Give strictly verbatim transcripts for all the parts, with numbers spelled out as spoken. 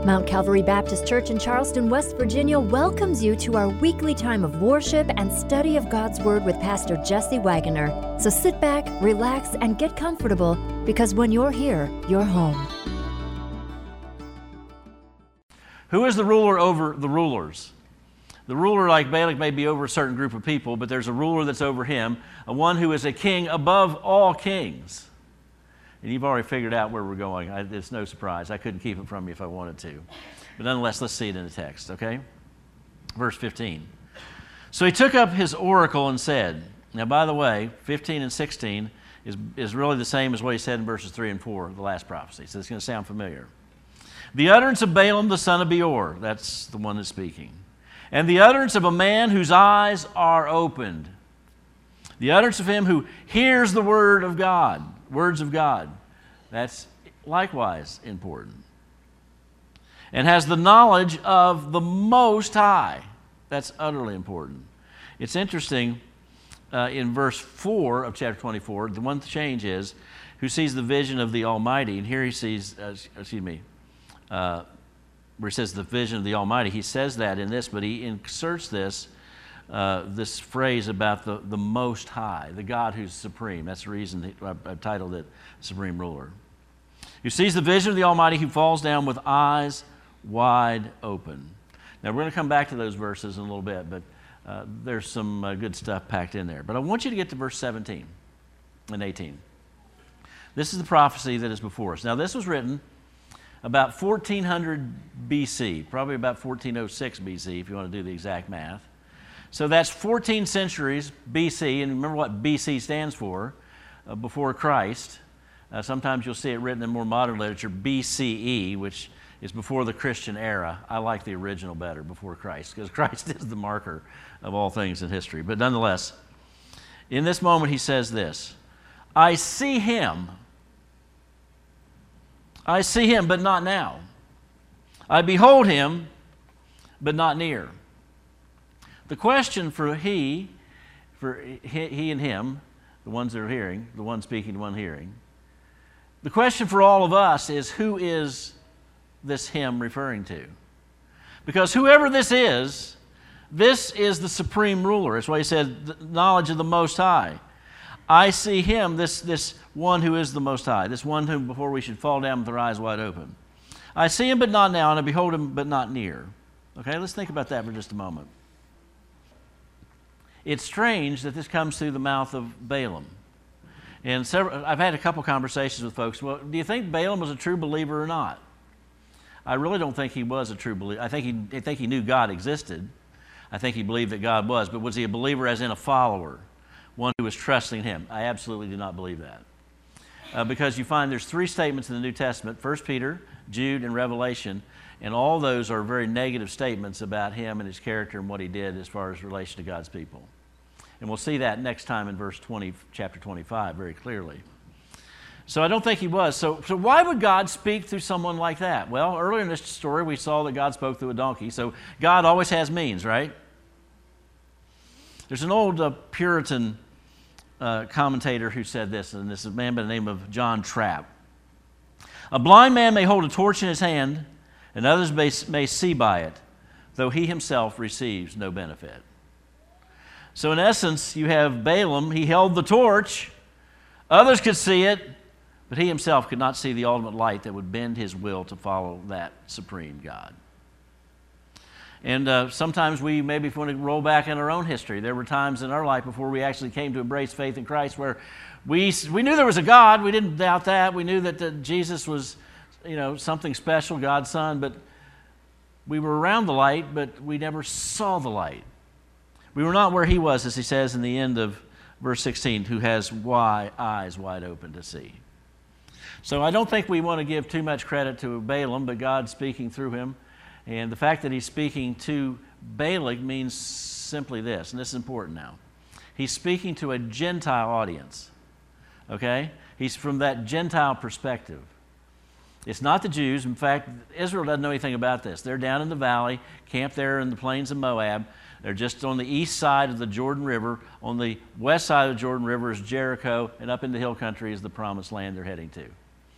Mount Calvary Baptist Church in Charleston, West Virginia welcomes you to our weekly time of worship and study of God's Word with Pastor Jesse Wagoner. So sit back, relax, and get comfortable, because when you're here, you're home. Who is the ruler over the rulers? The ruler, like Balak, may be over a certain group of people, but there's a ruler that's over him, a one who is a king above all kings. And you've already figured out where we're going. I, it's no surprise. I couldn't keep it from you if I wanted to. But nonetheless, let's see it in the text, okay? Verse fifteen. So he took up his oracle and said, now, by the way, fifteen and sixteen is, is really the same as what he said in verses three and four of the last prophecy. So it's going to sound familiar. The utterance of Balaam the son of Beor, that's the one that's speaking. And the utterance of a man whose eyes are opened. The utterance of him who hears the word of God. Words of God. That's likewise important. And has the knowledge of the Most High. That's utterly important. It's interesting, uh, in verse four of chapter twenty-four, the one change is, who sees the vision of the Almighty. And here he sees, uh, excuse me, uh, where he says the vision of the Almighty. He says that in this, but he inserts this Uh, this phrase about the, the Most High, the God who's supreme. That's the reason he, I, I've titled it Supreme Ruler. Who sees the vision of the Almighty, who falls down with eyes wide open. Now, we're going to come back to those verses in a little bit, but uh, there's some uh, good stuff packed in there. But I want you to get to verse seventeen and eighteen. This is the prophecy that is before us. Now, this was written about fourteen hundred B C, probably about fourteen oh six B C, if you want to do the exact math. So that's fourteen centuries B C, and remember what B C stands for, uh, before Christ. Uh, sometimes you'll see it written in more modern literature, B C E, which is before the Christian era. I like the original better, before Christ, because Christ is the marker of all things in history. But nonetheless, in this moment he says this, I see him. I see him, but not now. I behold him, but not near. The question for he, for he, he and him, the ones that are hearing, the one speaking, the one hearing, the question for all of us is, who is this him referring to? Because whoever this is, this is the supreme ruler. That's why he said, the knowledge of the Most High. I see him, this, this one who is the Most High, this one whom before we should fall down with our eyes wide open. I see him, but not now, and I behold him, but not near. Okay, let's think about that for just a moment. It's strange that this comes through the mouth of Balaam. And several, I've had a couple conversations with folks. Well, do you think Balaam was a true believer or not? I really don't think he was a true believer. I think he, I think he knew God existed. I think he believed that God was. But was he a believer as in a follower? One who was trusting him? I absolutely do not believe that. Uh, because you find there's three statements in the New Testament, First Peter, Jude, and Revelation, and all those are very negative statements about him and his character and what he did as far as relation to God's people. And we'll see that next time in verse twenty, chapter twenty-five, very clearly. So I don't think he was. So, so why would God speak through someone like that? Well, earlier in this story, we saw that God spoke through a donkey. So God always has means, right? There's an old uh, Puritan uh, commentator who said this, and this is a man by the name of John Trapp. A blind man may hold a torch in his hand, and others may, may see by it, though he himself receives no benefit. So in essence, you have Balaam. He held the torch. Others could see it, but he himself could not see the ultimate light that would bend his will to follow that supreme God. And uh, sometimes we maybe want to roll back in our own history. There were times in our life before we actually came to embrace faith in Christ where we, we knew there was a God. We didn't doubt that. We knew that the, Jesus was, you know, something special, God's Son, but we were around the light, but we never saw the light. We were not where he was, as he says in the end of verse sixteen, who has wide, eyes wide open to see. So I don't think we want to give too much credit to Balaam, but God speaking through him. And the fact that he's speaking to Balak means simply this, and this is important now. He's speaking to a Gentile audience, okay? He's from that Gentile perspective. It's not the Jews. In fact, Israel doesn't know anything about this. They're down in the valley, camped there in the plains of Moab. They're just on the east side of the Jordan River. On the west side of the Jordan River is Jericho, and up in the hill country is the promised land they're heading to.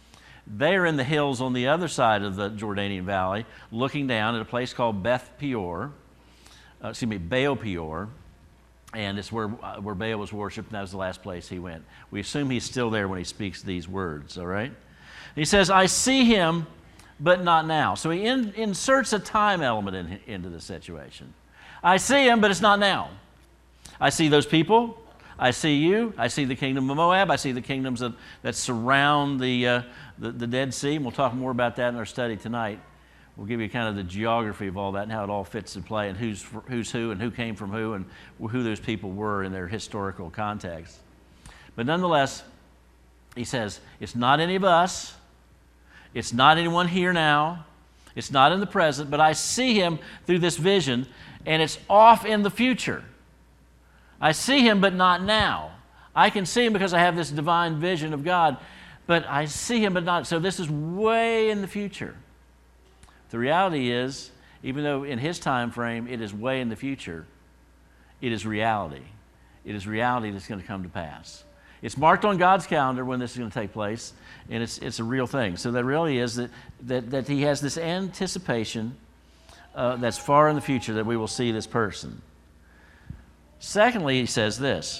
They are in the hills on the other side of the Jordanian Valley, looking down at a place called Beth Peor, uh, excuse me, Baal Peor, and it's where, uh, where Baal was worshipped, and that was the last place he went. We assume he's still there when he speaks these words, all right? He says, I see him, but not now. So he in, inserts a time element in, into the situation. I see him, but it's not now. I see those people. I see you. I see the kingdom of Moab. I see the kingdoms that, that surround the, uh, the, the Dead Sea. And we'll talk more about that in our study tonight. We'll give you kind of the geography of all that and how it all fits in play and who's, who's who and who came from who and who those people were in their historical context. But nonetheless, he says, it's not any of us. It's not anyone here now. It's not in the present, but I see him through this vision, and it's off in the future. I see him, but not now. I can see him because I have this divine vision of God, but I see him, but not. So this is way in the future. The reality is, even though in his time frame it is way in the future, it is reality. It is reality that's going to come to pass. It's marked on God's calendar when this is going to take place, and it's, it's a real thing. So that really is that, that, that he has this anticipation uh, that's far in the future that we will see this person. Secondly, he says this,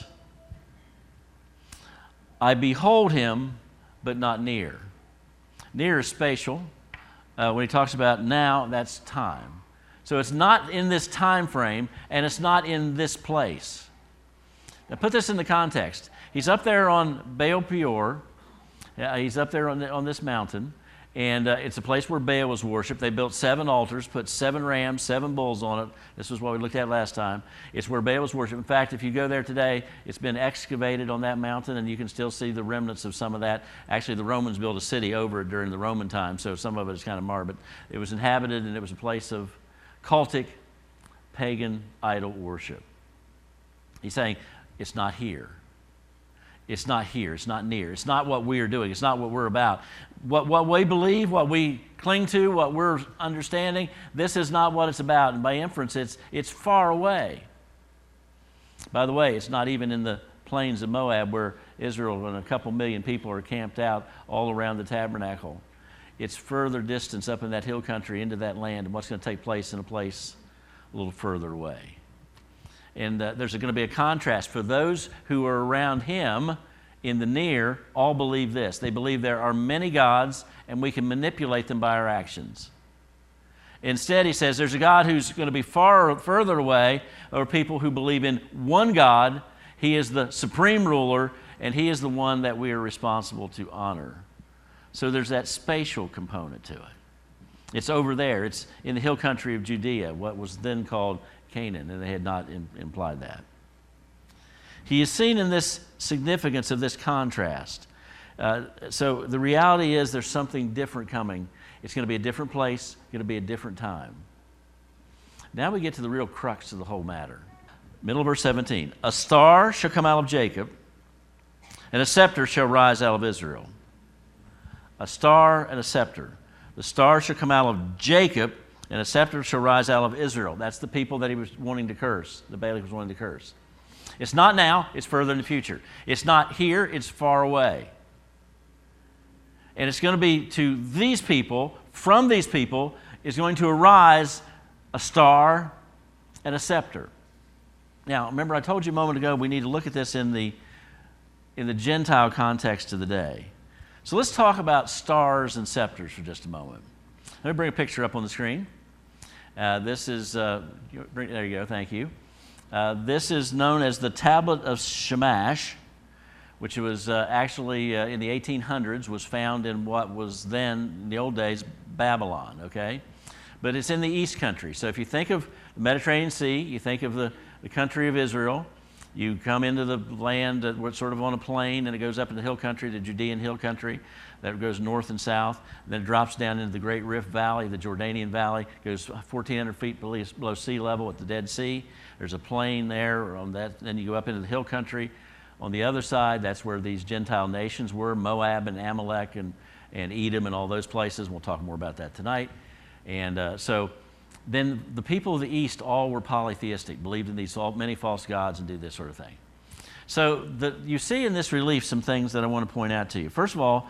I behold him, but not near. Near is spatial. Uh, when he talks about now, that's time. So it's not in this time frame, and it's not in this place. Now put this in the context. He's up there on Baal Peor. Uh, he's up there on, the, on this mountain, and uh, it's a place where Baal was worshipped. They built seven altars, put seven rams, seven bulls on it. This was what we looked at last time. It's where Baal was worshipped. In fact, if you go there today, it's been excavated on that mountain, and you can still see the remnants of some of that. Actually, the Romans built a city over it during the Roman time, so some of it is kind of marred. But it was inhabited, and it was a place of cultic, pagan, idol worship. He's saying, it's not here. It's not here. It's not near. It's not what we are doing. It's not what we're about. What, what we believe, what we cling to, what we're understanding, this is not what it's about. And by inference, it's, it's far away. By the way, it's not even in the plains of Moab where Israel and a couple million people are camped out all around the tabernacle. It's further distance up in that hill country into that land and what's going to take place in a place a little further away. And uh, there's going to be a contrast. For those who are around him in the near, all believe this. They believe there are many gods and we can manipulate them by our actions. Instead, he says there's a God who's going to be far further away, or people who believe in one God. He is the supreme ruler, and he is the one that we are responsible to honor. So there's that spatial component to it. It's over there. It's in the hill country of Judea, what was then called Canaan, and they had not in, implied that. He is seen in this significance of this contrast. Uh, so the reality is there's something different coming. It's going to be a different place, going to be a different time. Now we get to the real crux of the whole matter. Middle of verse seventeen. A star shall come out of Jacob, and a scepter shall rise out of Israel. A star and a scepter. The star shall come out of Jacob, and a scepter shall rise out of Israel. That's the people that he was wanting to curse, that Balak was wanting to curse. It's not now, it's further in the future. It's not here, it's far away. And it's going to be to these people, from these people, is going to arise a star and a scepter. Now, remember I told you a moment ago we need to look at this in the, in the Gentile context of the day. So let's talk about stars and scepters for just a moment. Let me bring a picture up on the screen. Uh, this is, uh, there you go, thank you. Uh, this is known as the Tablet of Shamash, which was uh, actually uh, in the eighteen hundreds, was found in what was then, in the old days, Babylon, okay? But it's in the East Country. So if you think of the Mediterranean Sea, you think of the, the country of Israel, you come into the land that was sort of on a plain, and it goes up in the hill country, the Judean hill country, that goes north and south. Then it drops down into the Great Rift Valley, the Jordanian Valley, goes fourteen hundred feet below, below sea level at the Dead Sea. There's a plain there on that. Then you go up into the hill country. On the other side, that's where these Gentile nations were, Moab and Amalek and, and Edom and all those places. We'll talk more about that tonight. And uh, so then the people of the East all were polytheistic, believed in these all, many false gods and do this sort of thing. So the, you see in this relief some things that I want to point out to you. First of all,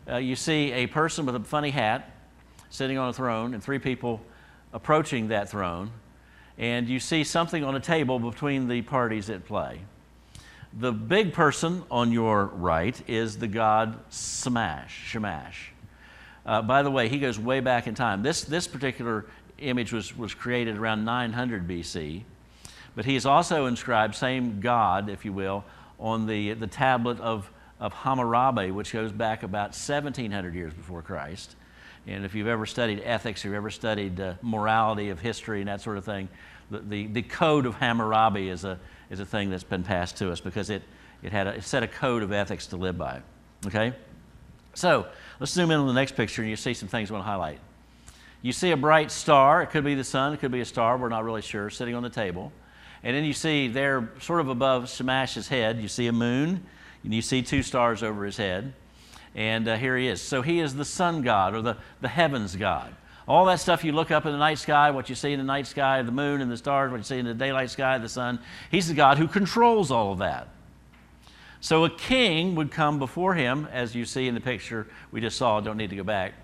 uh, you see a person with a funny hat sitting on a throne and three people approaching that throne, and you see something on a table between the parties at play. The big person on your right is the god Shamash. Shamash. Uh, by the way, he goes way back in time. This, this particular image was, was created around nine hundred B C, but he is also inscribed, same god, if you will, on the, the tablet of, of Hammurabi, which goes back about seventeen hundred years before Christ. And if you've ever studied ethics, or you've ever studied uh, morality of history and that sort of thing, the, the, the code of Hammurabi is a, is a thing that's been passed to us because it, it had a, it set a code of ethics to live by. Okay? So let's zoom in on the next picture and you see some things I want to highlight. You see a bright star. It could be the sun. It could be a star. We're not really sure, sitting on the table. And then you see there, sort of above Shamash's head, you see a moon, and you see two stars over his head. And uh, here he is. So he is the sun god, or the, the heavens god. All that stuff you look up in the night sky, what you see in the night sky, the moon and the stars, what you see in the daylight sky, the sun, he's the God who controls all of that. So a king would come before him, as you see in the picture we just saw. Don't need to go back.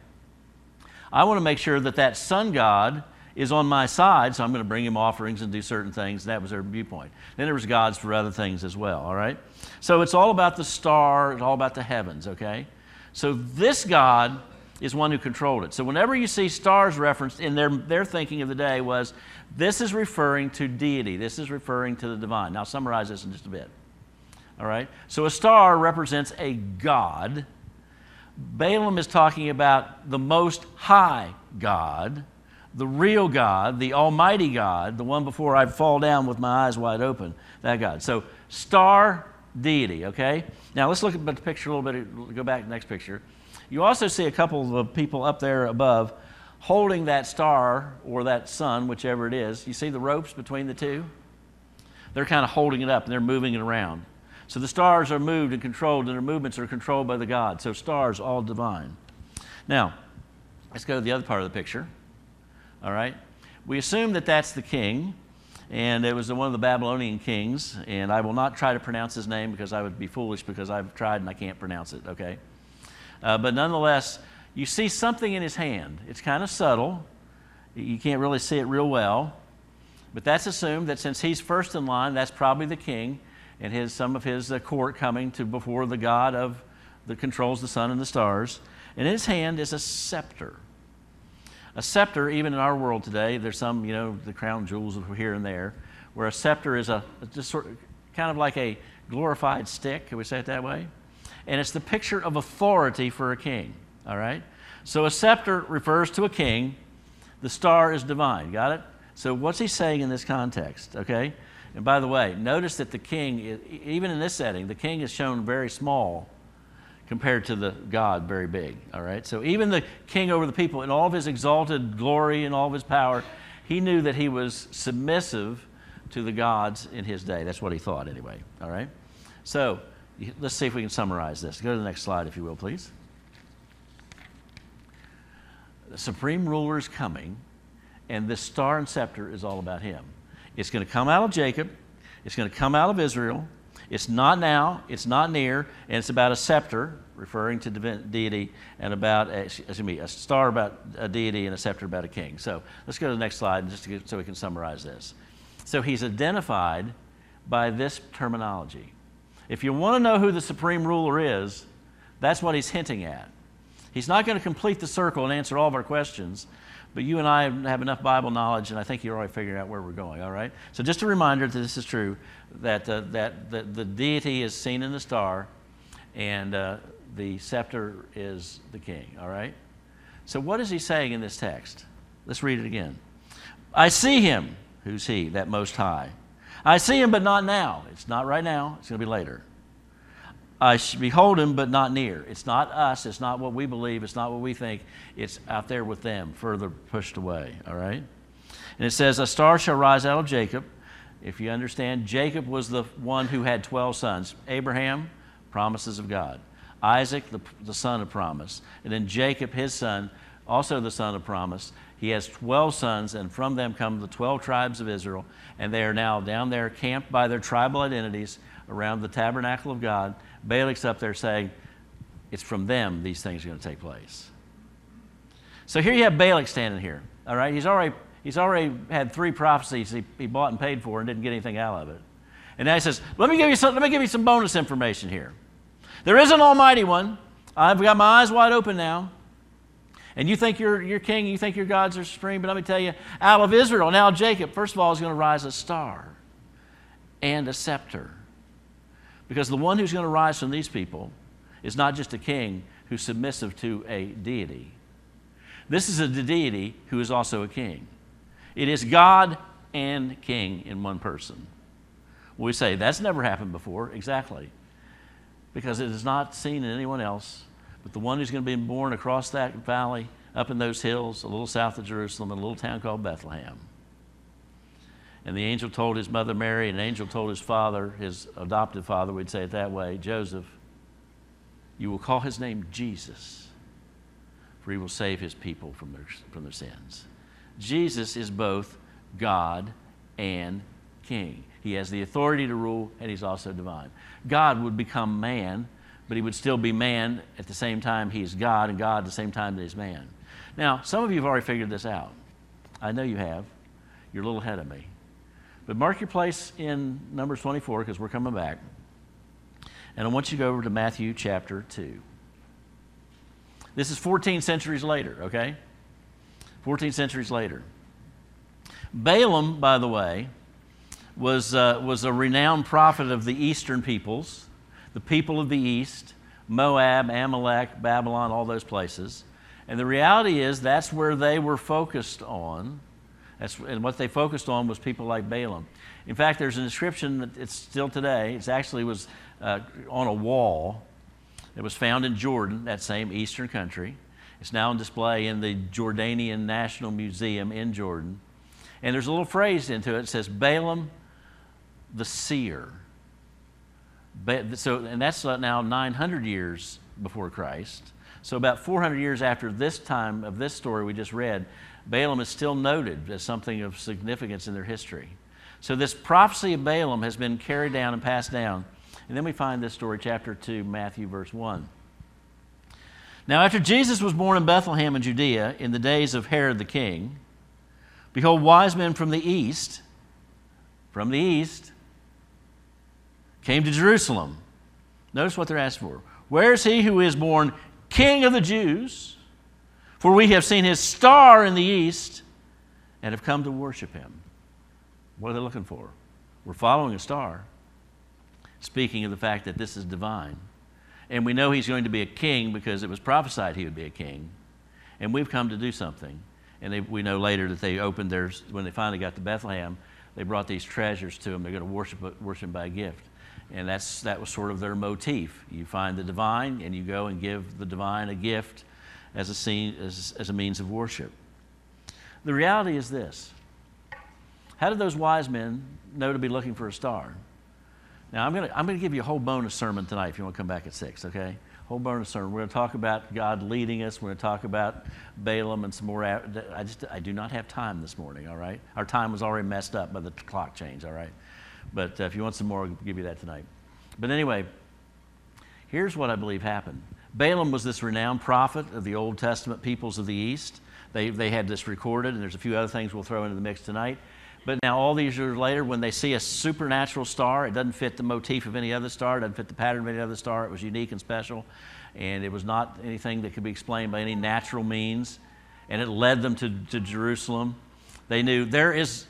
I want to make sure that that sun god is on my side, so I'm going to bring him offerings and do certain things. That was their viewpoint. Then there was gods for other things as well, all right? So it's all about the star, it's all about the heavens, okay? So this God is one who controlled it. So whenever you see stars referenced in their, their thinking of the day was, this is referring to deity. This is referring to the divine. Now I'll summarize this in just a bit. All right? So a star represents a god. Balaam is talking about the most high God, the real God, the almighty God, the one before I fall down with my eyes wide open, that God. So star, deity, okay? Now let's look at the picture a little bit, go back to the next picture. You also see a couple of people up there above holding that star or that sun, whichever it is. You see the ropes between the two? They're kind of holding it up and they're moving it around. So the stars are moved and controlled, and their movements are controlled by the God. So stars, all divine. Now, let's go to the other part of the picture. All right? We assume that that's the king, and it was one of the Babylonian kings, and I will not try to pronounce his name because I would be foolish because I've tried and I can't pronounce it, okay? Uh, but nonetheless, you see something in his hand. It's kind of subtle. You can't really see it real well, but that's assumed that since he's first in line, that's probably the king, and his, some of his uh, court coming to before the God of that controls the sun and the stars. And in his hand is a scepter. A scepter, even in our world today, there's some, you know, the crown jewels here and there, where a scepter is a just sort of kind of like a glorified stick. Can we say it that way? And it's the picture of authority for a king. All right. So a scepter refers to a king. The star is divine. Got it? So what's he saying in this context? Okay. And by the way, notice that the king, even in this setting, the king is shown very small compared to the God very big, all right? So even the king over the people, in all of his exalted glory and all of his power, he knew that he was submissive to the gods in his day. That's what he thought anyway, all right? So let's see if we can summarize this. Go to the next slide, if you will, please. The supreme ruler is coming, and this star and scepter is all about him. It's going to come out of Jacob. It's going to come out of Israel. It's not now. It's not near. And it's about a scepter, referring to deity, and about, a, excuse me, a star about a deity and a scepter about a king. So let's go to the next slide just to get, so we can summarize this. So he's identified by this terminology. If you want to know who the supreme ruler is, that's what he's hinting at. He's not going to complete the circle and answer all of our questions, but you and I have enough Bible knowledge, and I think you're already figuring out where we're going, all right? So just a reminder that this is true, that, uh, that, that the deity is seen in the star, and uh, the scepter is the king, all right? So what is he saying in this text? Let's read it again. I see him. Who's he? That Most High. I see him, but not now. It's not right now. It's going to be later. I behold him, but not near. It's not us. It's not what we believe. It's not what we think. It's out there with them, further pushed away, all right? And it says, a star shall rise out of Jacob. If you understand, Jacob was the one who had twelve sons. Abraham, promises of God. Isaac, the, the son of promise. And then Jacob, his son, also the son of promise. He has twelve sons, and from them come the twelve tribes of Israel. And they are now down there camped by their tribal identities around the tabernacle of God. Balak's up there saying, it's from them these things are going to take place. So here you have Balak standing here, all right? He's already, he's already had three prophecies he, he bought and paid for and didn't get anything out of it. And now he says, let me give you some, let me give you some bonus information here. There is an Almighty One. I've got my eyes wide open now. And you think you're, you're king, you think your gods are supreme, but let me tell you, out of Israel, now Jacob, first of all, is going to rise a star and a scepter. Because the one who's going to rise from these people is not just a king who's submissive to a deity. This is a deity who is also a king. It is God and king in one person. We say, that's never happened before. Exactly. Because it is not seen in anyone else, but the one who's going to be born across that valley, up in those hills, a little south of Jerusalem, in a little town called Bethlehem. And the angel told his mother Mary, and the angel told his father, his adoptive father, we'd say it that way, Joseph, you will call his name Jesus, for he will save his people from their, from their sins. Jesus is both God and king. He has the authority to rule, and he's also divine. God would become man, but he would still be man at the same time he's God, and God at the same time that he's man. Now, some of you have already figured this out. I know you have. You're a little ahead of me. But mark your place in Numbers twenty-four, because we're coming back. And I want you to go over to Matthew chapter two. This is fourteen centuries later, okay? fourteen centuries later. Balaam, by the way, was, uh, was a renowned prophet of the eastern peoples, the people of the east, Moab, Amalek, Babylon, all those places. And the reality is that's where they were focused on. That's, and what they focused on was people like Balaam. In fact, there's an inscription that it's still today. It actually was uh, on a wall. It was found in Jordan, that same eastern country. It's now on display in the Jordanian National Museum in Jordan. And there's a little phrase into it. It says, Balaam the seer. So, and that's now nine hundred years before Christ. So about four hundred years after this time of this story we just read, Balaam is still noted as something of significance in their history. So this prophecy of Balaam has been carried down and passed down. And then we find this story, chapter two, Matthew, verse one. Now after Jesus was born in Bethlehem in Judea in the days of Herod the king, behold, wise men from the east, from the east, came to Jerusalem. Notice what they're asked for. Where is he who is born King of the Jews? For we have seen his star in the east and have come to worship him. What are they looking for? We're following a star, speaking of the fact that this is divine. And we know he's going to be a king because it was prophesied he would be a king. And we've come to do something. And they, we know later that they opened theirs, when they finally got to Bethlehem, they brought these treasures to him. They're going to worship, worship him by a gift. And that's, that was sort of their motif. You find the divine, and you go and give the divine a gift as a, scene, as, as a means of worship. The reality is this. How did those wise men know to be looking for a star? Now, I'm going to I'm going to give you a whole bonus sermon tonight if you want to come back at six, okay? Whole bonus sermon. We're going to talk about God leading us. We're going to talk about Balaam and some more. I just I do not have time this morning, all right? Our time was already messed up by the clock change, all right? But uh, if you want some more, I'll give you that tonight. But anyway, here's what I believe happened. Balaam was this renowned prophet of the Old Testament peoples of the East. They, they had this recorded, and there's a few other things we'll throw into the mix tonight. But now all these years later, when they see a supernatural star, it doesn't fit the motif of any other star, it doesn't fit the pattern of any other star. It was unique and special, and it was not anything that could be explained by any natural means, and it led them to, to Jerusalem. They knew there is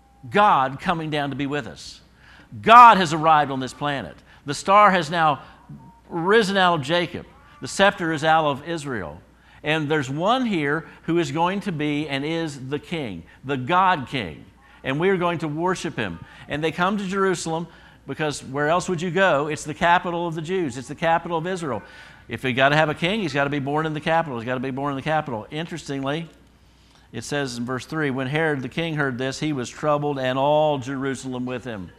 God coming down to be with us. God has arrived on this planet. The star has now risen out of Jacob. The scepter is out of Israel. And there's one here who is going to be and is the king, the God king. And we are going to worship him. And they come to Jerusalem because where else would you go? It's the capital of the Jews. It's the capital of Israel. If he got to have a king, he's got to be born in the capital. He's got to be born in the capital. Interestingly, it says in verse three, when Herod the king heard this, he was troubled and all Jerusalem with him.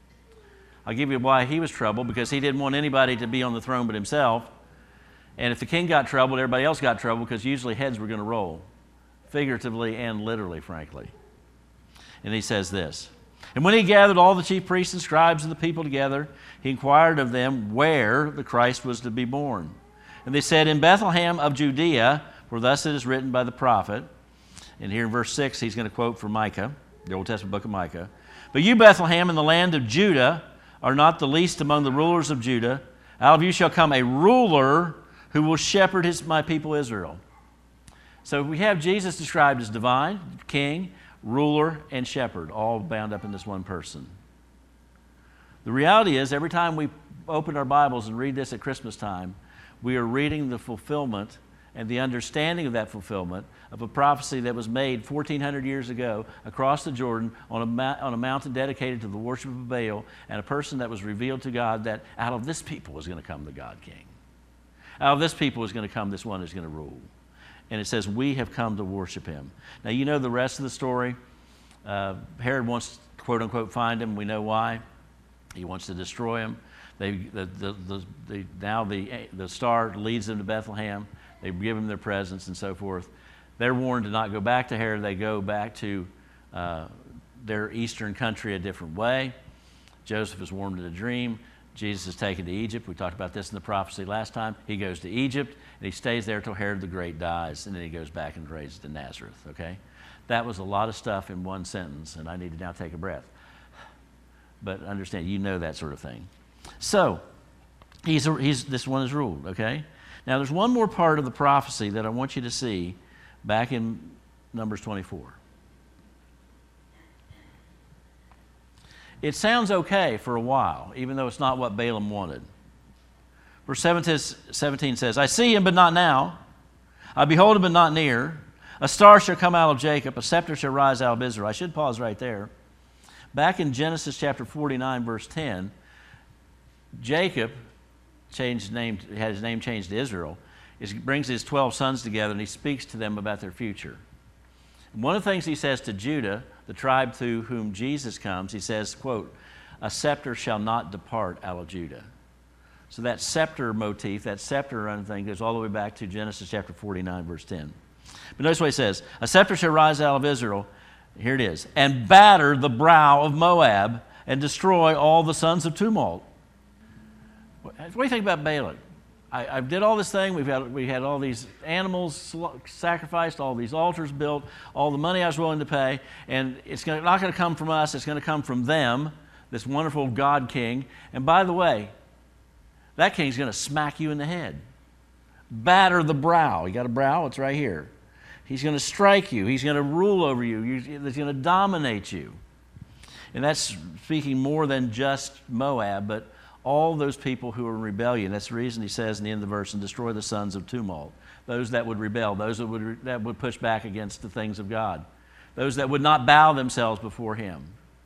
I'll give you why he was troubled, because he didn't want anybody to be on the throne but himself. And if the king got troubled, everybody else got troubled, because usually heads were going to roll, figuratively and literally, frankly. And he says this, and when he gathered all the chief priests and scribes and the people together, he inquired of them where the Christ was to be born. And they said, in Bethlehem of Judea, for thus it is written by the prophet. And here in verse six, he's going to quote from Micah, the Old Testament book of Micah. But you, Bethlehem, in the land of Judah, are not the least among the rulers of Judah. Out of you shall come a ruler who will shepherd his, my people Israel. So we have Jesus described as divine, king, ruler, and shepherd, all bound up in this one person. The reality is, every time we open our Bibles and read this at Christmas time, we are reading the fulfillment and the understanding of that fulfillment of a prophecy that was made fourteen hundred years ago across the Jordan on a, ma- on a mountain dedicated to the worship of Baal, and a person that was revealed to God that out of this people was going to come the God King. Out of this people is going to come this one who's going to rule. And it says, we have come to worship him. Now, you know the rest of the story. Uh, Herod wants to, quote unquote, find him. We know why. He wants to destroy him. They, the, the, the, the, now the, the star leads them to Bethlehem. They give him their presents and so forth. They're warned to not go back to Herod. They go back to uh, their eastern country a different way. Joseph is warned in a dream. Jesus is taken to Egypt. We talked about this in the prophecy last time. He goes to Egypt, and he stays there till Herod the Great dies, and then he goes back and raised in Nazareth, okay? That was a lot of stuff in one sentence, and I need to now take a breath. But understand, you know that sort of thing. So, he's, a, he's this one is ruled, okay? Now, there's one more part of the prophecy that I want you to see back in Numbers twenty-four. It sounds okay for a while, even though it's not what Balaam wanted. Verse seventeen says, I see him, but not now. I behold him, but not near. A star shall come out of Jacob, a scepter shall rise out of Israel. I should pause right there. Back in Genesis chapter forty-nine, verse ten, Jacob changed his name, had his name changed to Israel. He brings his twelve sons together, and he speaks to them about their future. One of the things he says to Judah, the tribe through whom Jesus comes, he says, quote, a scepter shall not depart out of Judah. So that scepter motif, that scepter run thing, goes all the way back to Genesis chapter forty-nine, verse ten. But notice what he says, a scepter shall rise out of Israel, here it is, and batter the brow of Moab and destroy all the sons of tumult. What do you think about Balak? I, I did all this thing. We've had, we had all these animals sacrificed, all these altars built, all the money I was willing to pay, and it's gonna, not going to come from us. It's going to come from them, this wonderful God king. And by the way, that king's going to smack you in the head. Batter the brow. You got a brow? It's right here. He's going to strike you. He's going to rule over you. He's going to dominate you. And that's speaking more than just Moab, but all those people who are in rebellion. That's the reason he says in the end of the verse, and destroy the sons of tumult. Those that would rebel, those that would, that would push back against the things of God, those that would not bow themselves before him.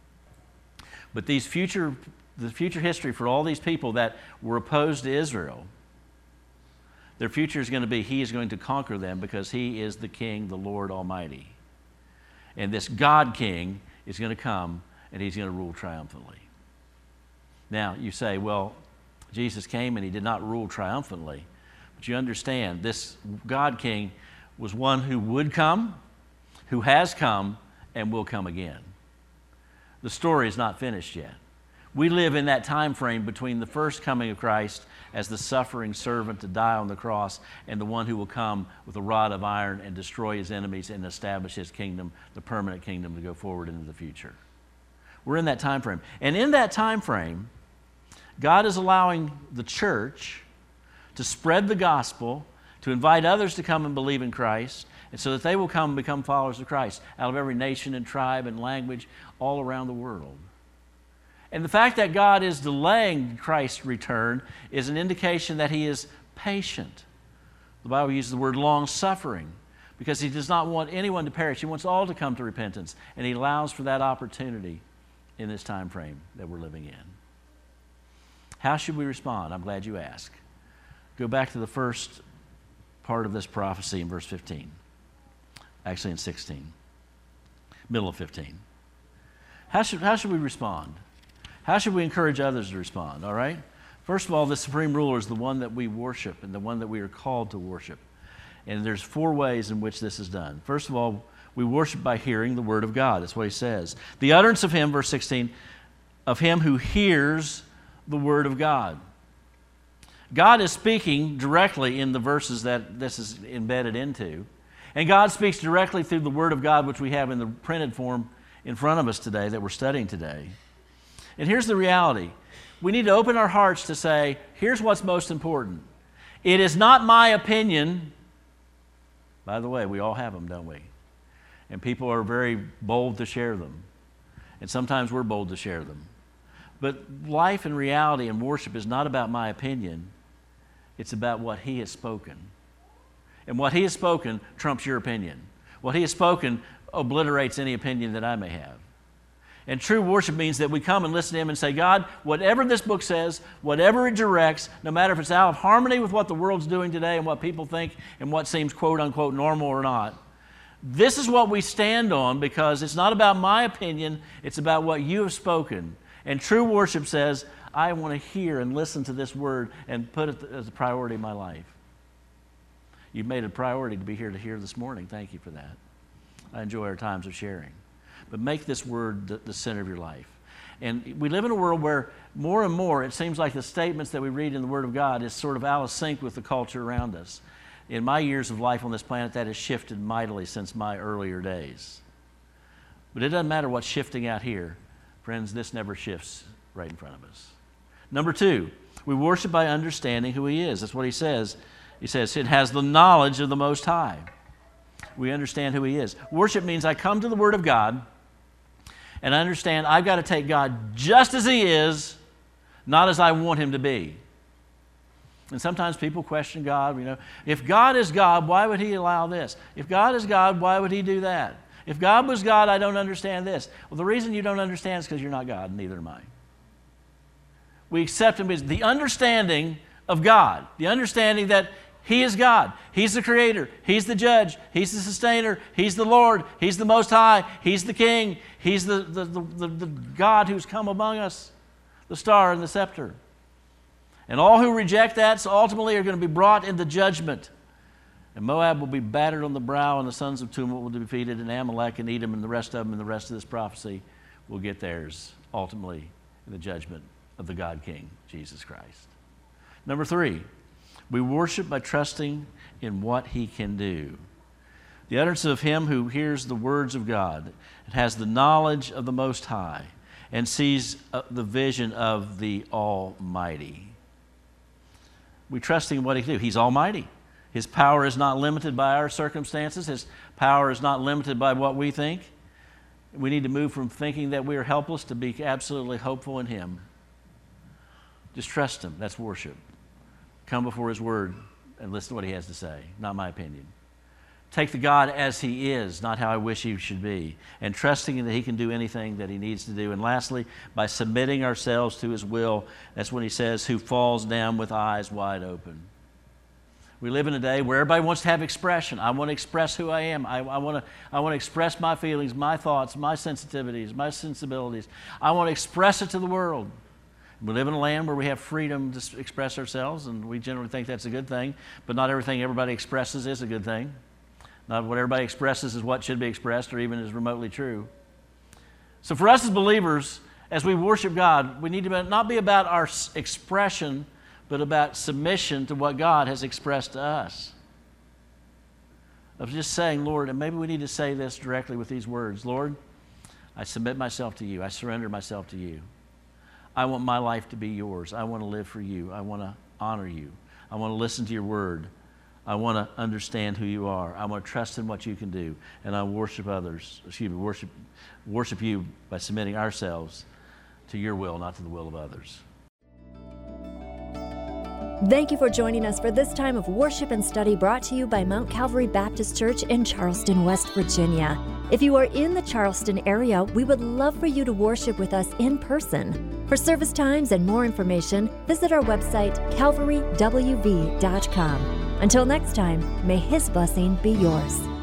But these future, the future history for all these people that were opposed to Israel, their future is going to be he is going to conquer them because he is the King, the Lord Almighty. And this God King is going to come and he's going to rule triumphantly. Now, you say, well, Jesus came and he did not rule triumphantly. But you understand, this God King was one who would come, who has come, and will come again. The story is not finished yet. We live in that time frame between the first coming of Christ as the suffering servant to die on the cross and the one who will come with a rod of iron and destroy his enemies and establish his kingdom, the permanent kingdom, to go forward into the future. We're in that time frame. And in that time frame, God is allowing the church to spread the gospel, to invite others to come and believe in Christ, and so that they will come and become followers of Christ out of every nation and tribe and language all around the world. And the fact that God is delaying Christ's return is an indication that he is patient. The Bible uses the word long-suffering because he does not want anyone to perish. He wants all to come to repentance, and he allows for that opportunity in this time frame that we're living in. How should we respond? I'm glad you asked. Go back to the first part of this prophecy in verse fifteen. Actually in sixteen. Middle of fifteen. How should, how should we respond? How should we encourage others to respond, all right? First of all, the supreme ruler is the one that we worship and the one that we are called to worship. And there's four ways in which this is done. First of all, we worship by hearing the word of God. That's what he says. The utterance of him, verse sixteen, of him who hears the word of God. God is speaking directly in the verses that this is embedded into. And God speaks directly through the Word of God, which we have in the printed form in front of us today that we're studying today. And here's the reality. We need to open our hearts to say, here's what's most important. It is not my opinion. By the way, we all have them, don't we? And people are very bold to share them. And sometimes we're bold to share them. But life and reality and worship is not about my opinion. It's about what He has spoken. And what He has spoken trumps your opinion. What He has spoken obliterates any opinion that I may have. And true worship means that we come and listen to Him and say, God, whatever this book says, whatever it directs, no matter if it's out of harmony with what the world's doing today and what people think and what seems quote-unquote normal or not, this is what we stand on, because it's not about my opinion, it's about what You have spoken. And true worship says, I want to hear and listen to this word and put it as a priority in my life. You've made it a priority to be here to hear this morning. Thank you for that. I enjoy our times of sharing. But make this word the, the center of your life. And we live in a world where more and more it seems like the statements that we read in the Word of God is sort of out of sync with the culture around us. In my years of life on this planet, that has shifted mightily since my earlier days. But it doesn't matter what's shifting out here. Friends, this never shifts right in front of us. Number two, we worship by understanding who He is. That's what He says. He says it has the knowledge of the Most High. We understand who He is. Worship means I come to the Word of God and I understand I've got to take God just as He is, not as I want Him to be. And sometimes people question God, you know, if God is God, why would He allow this? If God is God, why would He do that? If God was God, I don't understand this. Well, the reason you don't understand is because you're not God, and neither am I. We accept Him as the understanding of God, the understanding that He is God. He's the Creator. He's the Judge. He's the Sustainer. He's the Lord. He's the Most High. He's the King. He's the, the, the, the, the God who's come among us, the star and the scepter. And all who reject that so ultimately are going to be brought into judgment. And Moab will be battered on the brow, and the sons of Tumult will be defeated, and Amalek and Edom and the rest of them and the rest of this prophecy will get theirs ultimately in the judgment of the God King, Jesus Christ. Number three, we worship by trusting in what He can do. The utterance of him who hears the words of God and has the knowledge of the Most High and sees the vision of the Almighty. We trust in what He can do. He's almighty. His power is not limited by our circumstances. His power is not limited by what we think. We need to move from thinking that we are helpless to be absolutely hopeful in Him. Just trust Him. That's worship. Come before His Word and listen to what He has to say, not my opinion. Take the God as He is, not how I wish He should be, and trusting that He can do anything that He needs to do. And lastly, by submitting ourselves to His will. That's when He says, who falls down with eyes wide open. We live in a day where everybody wants to have expression. I want to express who I am. I, I, want to, I want to express my feelings, my thoughts, my sensitivities, my sensibilities. I want to express it to the world. We live in a land where we have freedom to express ourselves, and we generally think that's a good thing, but not everything everybody expresses is a good thing. Not what everybody expresses is what should be expressed or even is remotely true. So for us as believers, as we worship God, we need to not be about our expression, but about submission to what God has expressed to us. Of just saying, Lord, and maybe we need to say this directly with these words, Lord, I submit myself to You. I surrender myself to You. I want my life to be Yours. I want to live for You. I want to honor You. I want to listen to Your word. I want to understand who You are. I want to trust in what You can do. And I worship others, excuse me, worship, worship You by submitting ourselves to Your will, not to the will of others. Thank you for joining us for this time of worship and study brought to you by Mount Calvary Baptist Church in Charleston, West Virginia. If you are in the Charleston area, we would love for you to worship with us in person. For service times and more information, visit our website, calvary w v dot com. Until next time, may His blessing be yours.